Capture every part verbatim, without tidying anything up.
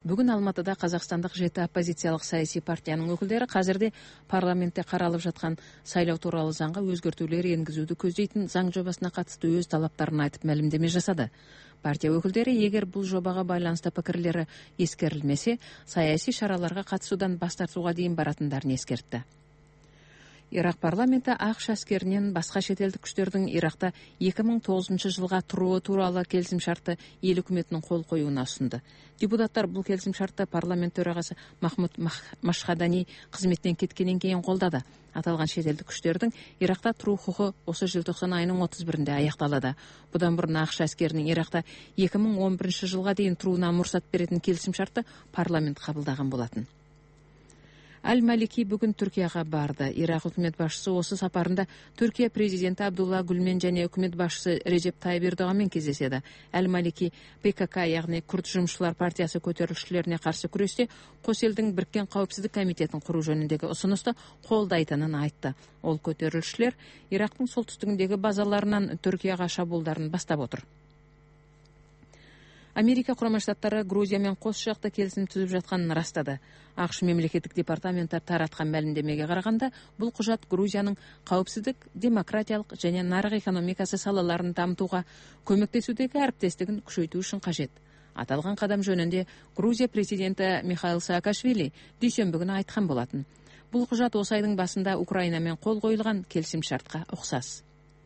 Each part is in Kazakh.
Бүгін Алматыда Қазақстандық жеті оппозициялық саяси партияның өкілдері қазірде парламентте қаралып жатқан сайлау туралы заңға өзгертулер енгізуді көздейтін заң жобасына қатысты өз талаптарын айтып мәлімдеме жасады. Партия өкілдері егер бұл жобаға байланысты пікірлері ескерілмесе, саяси шараларға қатысудан бас тартуға дейін баратындарын ескертті. Ирак парламенті ақш әскерінен басқа шетелдік күштердің Иракта екі мың тоғызыншы жылға тұруы туралы келісімшартты ел үкіметінің қол қоюына ұсынды. Депутаттар бұл келісімшартты парламент төрағасы Махмуд Машхадани қызметінен кеткеннен кейін қолдады. Аталған шетелдік күштердің Иракта тұру құқы осы желтоқсан айының отыз бірінде аяқталады. Бұдан бұрын ақш әскерінің Иракта екі мың он бірінші жылға дейін тұруына мұрсат беретін келісімшартты парламент қабылдаған болатын. Әл-Малики бүгін Түркияға барды. Ирак үкімет басшысы осы сапарында Түркия президенті Абдулла Гүлмен және үкімет басшысы Режеп Тайып Ердоғанмен кездеседі. Әл-Малики ПКК, яғни Күрд жұмысшылар партиясы көтерілісшілеріне қарсы күресте қос елдің біріккен қауіпсіздік комитетін құру жөніндегі ұсынысты қолдайтынын айтты. Ол көтерілісшілер Ирактың солтүстігіндегі базаларынан Түркияға шабуылдарын бастап отыр. Америка Құрама Штаттары Грузиямен қос жақты келісім түзіп жатқанын растады. ақш мемлекеттік департаменті таратқан мәлімдемеге қарағанда, бұл құжат Грузияның қауіпсіздік, демократиялық және нарық экономикасы салаларын дамытуға көмектесудегі әріптестігін күшейту үшін қажет. Аталған қадам жөнінде Грузия президенті Михаил Саакашвили дүйсенбі күні айтқан болатын. Бұл құжат осы айдың басында Украинамен қол қойылған келісімшартқа ұқсас.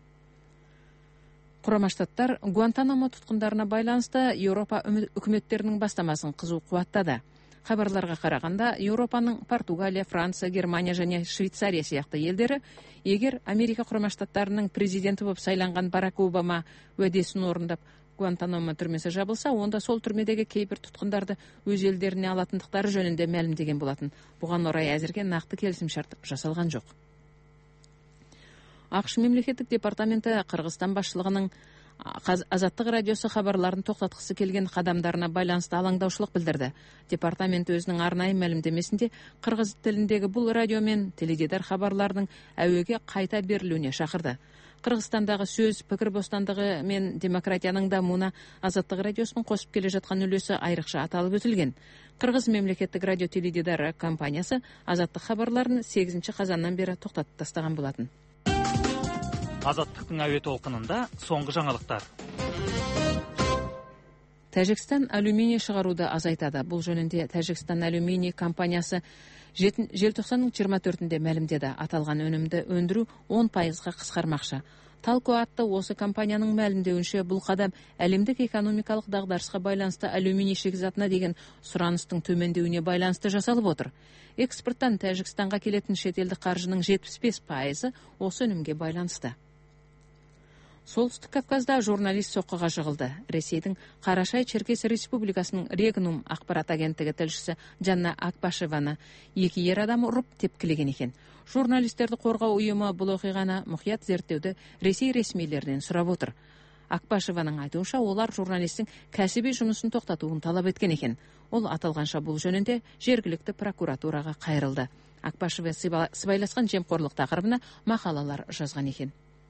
Құрама Штаттар Гуантанамо тұтқындарына байланысты Еуропа үкіметтерінің бастамасын қызу қуаттады. Хабарларға қарағанда, Еуропаның Португалия, Франция, Германия және Швейцария сияқты елдері, егер Америка Құрама Штаттарының президенті болып сайланған Барак Обама уәдесін орындап, Гуантанамо түрмесі жабылса, онда сол түрмедегі кейбір тұтқындарды өз елдеріне алатындықтары жөнінде мәлімдеген болатын. Бұған орай әзірге нақты келісімшарт жасалған жоқ. ақш мемлекеттік департаменті Қырғызстан басшылығының Азаттық радиосы хабарларын тоқтатқысы келген қадамдарына байланысты алаңдаушылық білдірді. Департамент өзінің арнайы мәлімдемесінде қырғыз тіліндегі бұл радио мен теледидар хабарларының әуеге қайта берілуіне шақырды. Қырғызстандағы сөз, пікір бостандығы мен демократияның дамуына Азаттық радиосының қосып келе жатқан үлесі айрықша аталып өтілген. Қырғыз мемлекеттік радио теледидары компаниясы Азаттық хабарларын сегізінші қазаннан бері тоқтатып тастаған болатын. Азаттықтың әуе толқынында соңғы жаңалықтар. Тәжікстан алюминий шығаруды азайтады. Бұл жөнінде Тәжікстан алюминий компаниясы желтоқсанның жиырма төртінде мәлімдеді. Аталған өнімді өндіру он пайызға қысқармақшы. Талко атты осы компанияның мәлімдеуінше, бұл қадам әлемдік экономикалық дағдарысқа байланысты алюминий шикізатына деген сұраныстың төмендеуіне байланысты жасалып отыр. Экспорттан Тәжікстанға келетін шетелдік қаржының жетпіс бес пайызы осы өнімге байланысты. Солтүстік Кавказда журналист соққыға жығылды. Ресейдің Қарашай-Черкес Республикасының Регнум ақпарат агенттігі тілшісі Жанна Акбашеваны екі ер адам ұрып тепкілеген екен. Журналистерді қорғау ұйымы бұл оқиғаны мұқият зерттеуді Ресей ресмилерінен сұрап отыр. Акбашеваның айтуынша, олар журналистің кәсіби жұмысын тоқтатуын талап еткен екен. Ол аталған шабуыл жөнінде жергілікті прокуратураға қайырылды. Акбашева сыбайласқан жемқорлық тақырыбына мақалалар жазған екен.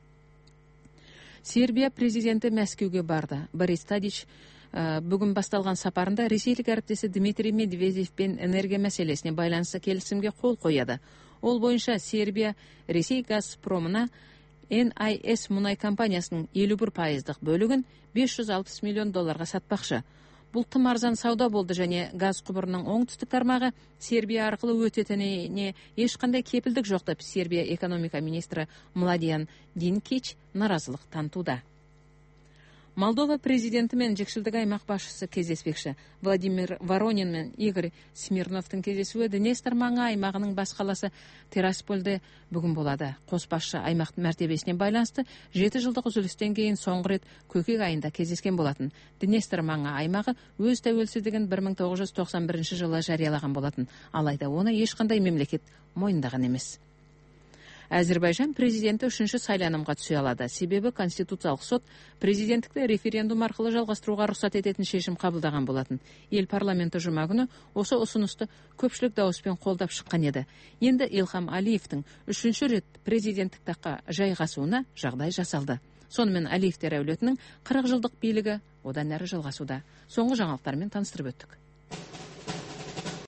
Сербия президенті Мәскеуге барды. Борис Тадич бүгін басталған сапарында ресейлік әріптесі Дмитрий Медведевпен энергия мәселесіне байланысты келісімге қол қояды. Ол бойынша Сербия Ресей Газпромына эн ай эс мұнай компаниясының елу бір пайыздық бөлігін бес жүз алпыс миллион долларға сатпақшы. Бұл тым арзан сауда болды және газ құбырының оңтүстік тармағы Сербия арқылы өтетініне ешқандай кепілдік жоқ деп Сербия экономика министрі Младен Динкич наразылық танытуда. Молдова президенті мен жекшілдік аймақ басшысы кездеспекші. Владимир Воронин мен Игорь Смирновтың кездесуі Днестр маңы аймағының бас қаласы Тираспольде бүгін болады. Қос басшы аймақ мәртебесіне байланысты жеті жылдық үзілістен кейін соңғы рет көкек айында кездескен болатын. Днестр маңы аймағы өз тәуелсіздігін бір мың тоғыз жүз тоқсан бірінші жылы жариялаған болатын. Алайда оны ешқандай мемлекет мойындаған емес. Әзірбайжан президенті үшінші сайланымға түсе алады. Себебі Конституциялық сот президенттікті референдум арқылы жалғастыруға рұқсат ететін шешім қабылдаған болатын. Ел парламенті жұма күні осы ұсынысты көпшілік дауыспен қолдап шыққан еді. Енді Илхам Алиевтің үшінші рет президенттік таққа жайғасуына жағдай жасалды. Сонымен Алиевтер әулетінің қырық жылдық билігі одан әрі жалғасуда. Соңғы жаңалықтармен таныстырып өттік.